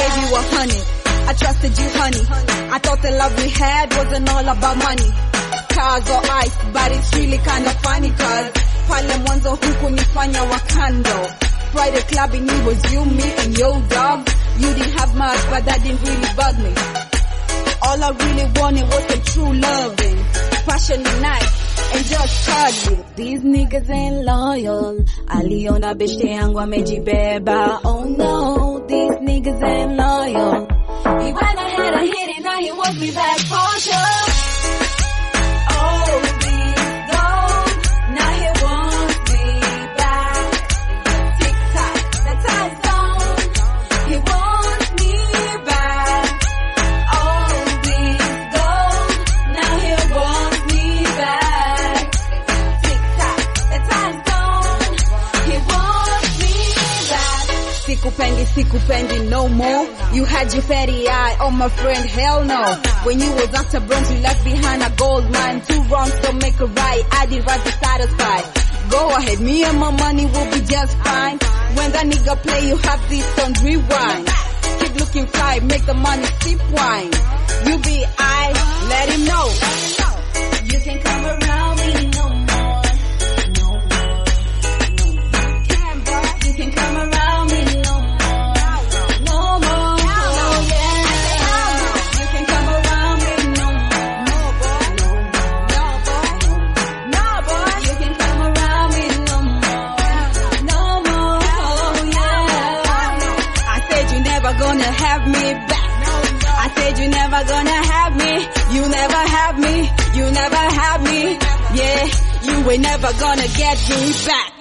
gave you 100. I trusted you, honey. I thought the love we had wasn't all about money, cars or ice, but it's really kind of funny, cause pale mwanzo huku nifanya wakando. Friday clubbing, it was you, me, and your dog. You didn't have much, but that didn't really bug me. All I really wanted was some true loving, passion and night, and just cuddling. These niggas ain't loyal. Aliona beshte yangu amejibeba. Oh no, these niggas ain't loyal. He went ahead and hit it, now he wants me back for sure. Oh, these gone, now he wants me back. Tick tock, the time's gone. He wants me back. Oh, these gone, now he wants me back. Tick tock, the time's gone. He wants me back. Sikupendi no more. You had your fatty eye on my friend, hell no. When you was after bronze, you left behind a gold mine. 2 wrongs don't make a right, I did right to satisfy. Go ahead, me and my money will be just fine. When that nigga play, you have this on rewind. Keep looking fly, make the money sip wine. You be I, let him know. You can come around me no more. No more. You can come around me no more. No more. Oh yeah. You can come around me no more. No boy. You can come around me no more. No more. Oh yeah. I said you never gonna have me back. I said you never gonna have me. You never have me. You never have me. Yeah, you ain't never gonna get me back.